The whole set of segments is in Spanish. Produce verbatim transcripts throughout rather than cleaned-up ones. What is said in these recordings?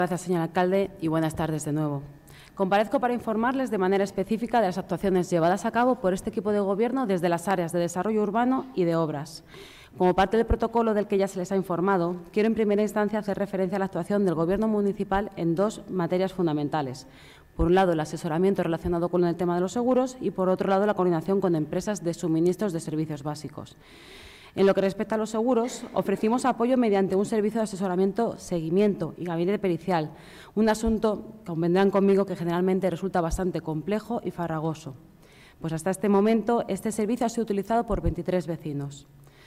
Gracias, señor alcalde, y buenas tardes de nuevo. Comparezco para informarles de manera específica de las actuaciones llevadas a cabo por este equipo de Gobierno desde las áreas de desarrollo urbano y de obras. Como parte del protocolo del que ya se les ha informado, quiero en primera instancia hacer referencia a la actuación del Gobierno municipal en dos materias fundamentales. Por un lado, el asesoramiento relacionado con el tema de los seguros y, por otro lado, la coordinación con empresas de suministros de servicios básicos. En lo que respecta a los seguros, ofrecimos apoyo mediante un servicio de asesoramiento, seguimiento y gabinete pericial, un asunto, convendrán conmigo, que generalmente resulta bastante complejo y farragoso. Pues hasta este momento, este servicio ha sido utilizado por veintitrés vecinos.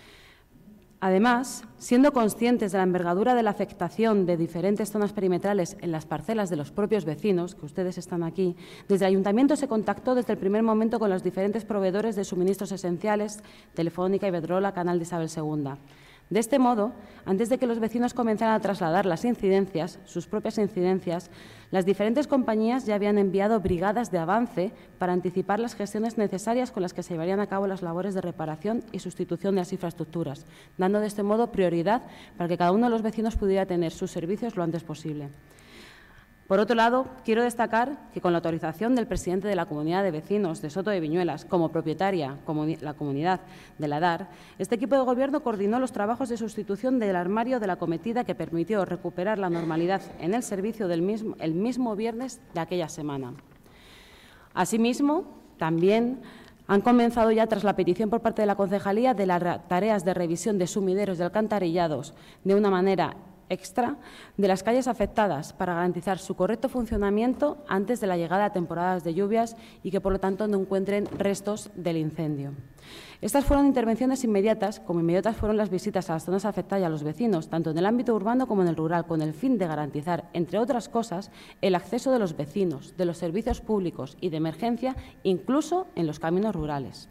Además, siendo conscientes de la envergadura de la afectación de diferentes zonas perimetrales en las parcelas de los propios vecinos, que ustedes están aquí, desde el Ayuntamiento se contactó desde el primer momento con los diferentes proveedores de suministros esenciales, Telefónica, Iberdrola, Canal de Isabel segunda. De este modo, antes de que los vecinos comenzaran a trasladar las incidencias, sus propias incidencias, las diferentes compañías ya habían enviado brigadas de avance para anticipar las gestiones necesarias con las que se llevarían a cabo las labores de reparación y sustitución de las infraestructuras, dando de este modo prioridad para que cada uno de los vecinos pudiera tener sus servicios lo antes posible. Por otro lado, quiero destacar que con la autorización del presidente de la Comunidad de Vecinos de Soto de Viñuelas, como propietaria comuni la comunidad de la D A R, este equipo de Gobierno coordinó los trabajos de sustitución del armario de la cometida que permitió recuperar la normalidad en el servicio del mismo, el mismo viernes de aquella semana. Asimismo, también han comenzado ya, tras la petición por parte de la Concejalía, de las tareas de revisión de sumideros de alcantarillados de una manera extra de las calles afectadas para garantizar su correcto funcionamiento antes de la llegada de temporadas de lluvias y que, por lo tanto, no encuentren restos del incendio. Estas fueron intervenciones inmediatas, como inmediatas fueron las visitas a las zonas afectadas y a los vecinos, tanto en el ámbito urbano como en el rural, con el fin de garantizar, entre otras cosas, el acceso de los vecinos, de los servicios públicos y de emergencia, incluso en los caminos rurales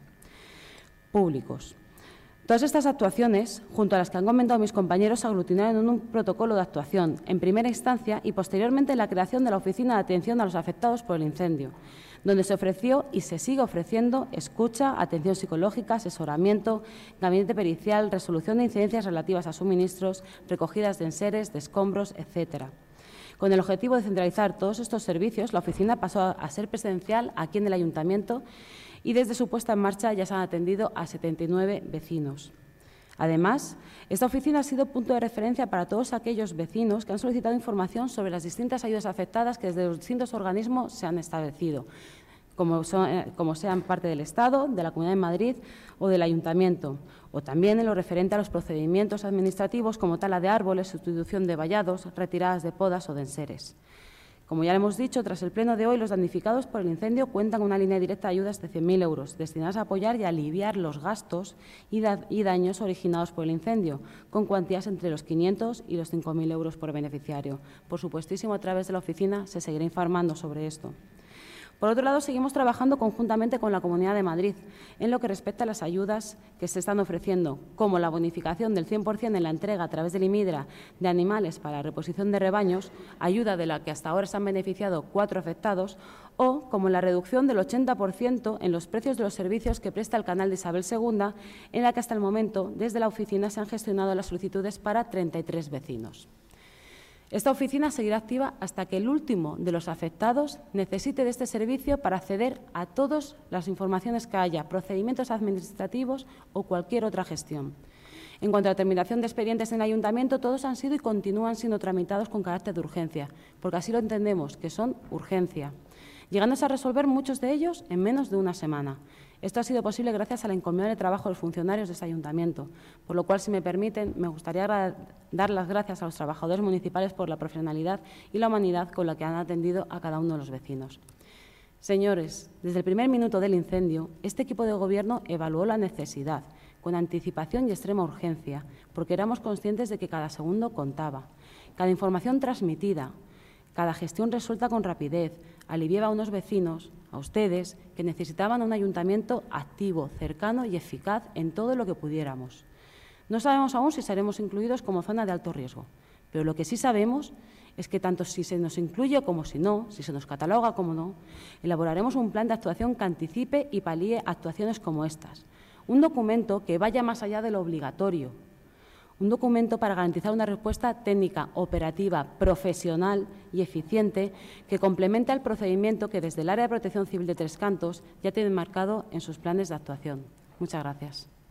públicos. Todas estas actuaciones, junto a las que han comentado mis compañeros, se aglutinaron en un protocolo de actuación, en primera instancia y posteriormente en la creación de la Oficina de Atención a los Afectados por el Incendio, donde se ofreció y se sigue ofreciendo escucha, atención psicológica, asesoramiento, gabinete pericial, resolución de incidencias relativas a suministros, recogidas de enseres, de escombros, etcétera. Con el objetivo de centralizar todos estos servicios, la oficina pasó a ser presencial aquí en el Ayuntamiento y desde su puesta en marcha ya se han atendido a setenta y nueve vecinos. Además, esta oficina ha sido punto de referencia para todos aquellos vecinos que han solicitado información sobre las distintas ayudas afectadas que desde los distintos organismos se han establecido, como, son, como sean parte del Estado, de la Comunidad de Madrid o del Ayuntamiento, o también en lo referente a los procedimientos administrativos como tala de árboles, sustitución de vallados, retiradas de podas o de enseres. Como ya le hemos dicho, tras el pleno de hoy, los damnificados por el incendio cuentan con una línea directa de ayudas de cien mil euros, destinadas a apoyar y aliviar los gastos y, da y daños originados por el incendio, con cuantías entre los quinientos y los cinco mil euros por beneficiario. Por supuestísimo, a través de la oficina se seguirá informando sobre esto. Por otro lado, seguimos trabajando conjuntamente con la Comunidad de Madrid en lo que respecta a las ayudas que se están ofreciendo, como la bonificación del cien por cien en la entrega a través del IMIDRA de animales para la reposición de rebaños, ayuda de la que hasta ahora se han beneficiado cuatro afectados, o como la reducción del ochenta por ciento en los precios de los servicios que presta el Canal de Isabel segunda, en la que hasta el momento, desde la oficina, se han gestionado las solicitudes para treinta y tres vecinos. Esta oficina seguirá activa hasta que el último de los afectados necesite de este servicio para acceder a todas las informaciones que haya, procedimientos administrativos o cualquier otra gestión. En cuanto a la terminación de expedientes en el Ayuntamiento, todos han sido y continúan siendo tramitados con carácter de urgencia, porque así lo entendemos, que son urgencia, llegándose a resolver muchos de ellos en menos de una semana. Esto ha sido posible gracias al encomiable trabajo de los funcionarios de este Ayuntamiento, por lo cual, si me permiten, me gustaría dar las gracias a los trabajadores municipales por la profesionalidad y la humanidad con la que han atendido a cada uno de los vecinos. Señores, desde el primer minuto del incendio, este equipo de Gobierno evaluó la necesidad, con anticipación y extrema urgencia, porque éramos conscientes de que cada segundo contaba. Cada información transmitida, cada gestión resuelta con rapidez, aliviaba a unos vecinos, a ustedes, que necesitaban un ayuntamiento activo, cercano y eficaz en todo lo que pudiéramos. No sabemos aún si seremos incluidos como zona de alto riesgo, pero lo que sí sabemos es que tanto si se nos incluye como si no, si se nos cataloga como no, elaboraremos un plan de actuación que anticipe y palíe actuaciones como estas. Un documento que vaya más allá de lo obligatorio, Un documento para garantizar una respuesta técnica, operativa, profesional y eficiente que complemente al procedimiento que desde el Área de Protección Civil de Tres Cantos ya tiene marcado en sus planes de actuación. Muchas gracias.